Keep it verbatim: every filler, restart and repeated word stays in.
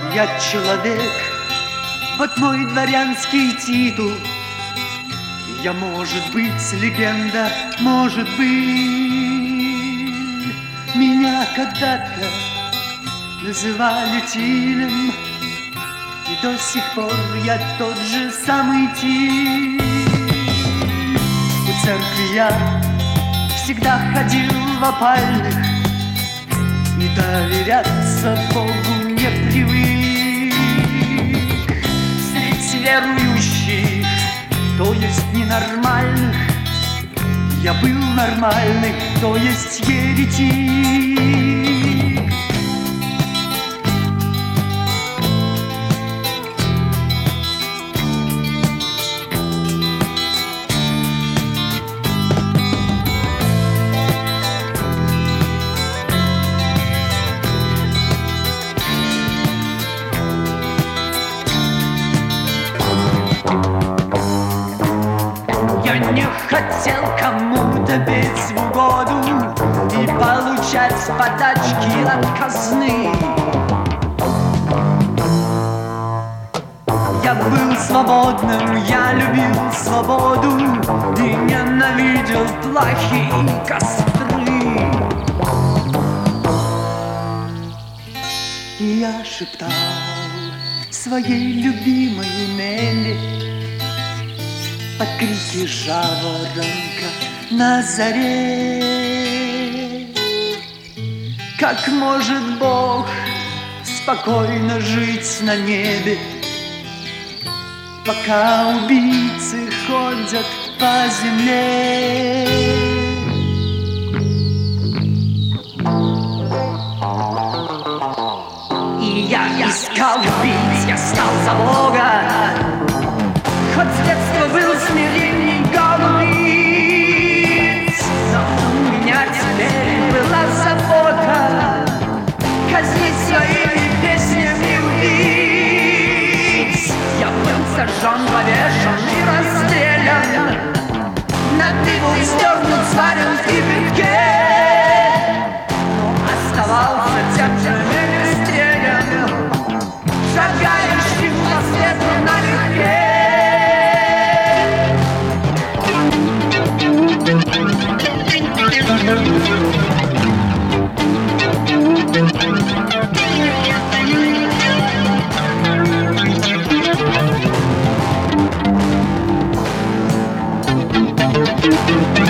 Я человек, вот мой дворянский титул. Я, может быть, легенда, может быть. Меня когда-то называли Тилем, и до сих пор я тот же самый Тиль. У церкви я всегда ходил в опальных и доверяться Богу не привык. Средь верующих, то есть ненормальных, я был нормальный, то есть еретик. Я не хотел кому-то бить в угоду и получать подачки от казны. Я был свободным, я любил свободу и ненавидел плохие костры. И я шептал своей любимой Нелли под крики жаворонка на заре. Как может Бог спокойно жить на небе, пока убийцы ходят по земле? И я искал убийц, я стал за Бога, хоть с детства был смиренней голубиц. Но у меня теперь была забота казнить своими песнями убийц. Я был сожжен, повешен и расстрелян, на пиво сдернут, сварен в кипятке, но оставался тем же расстрелян, шагающим по свету налегке. Thank you.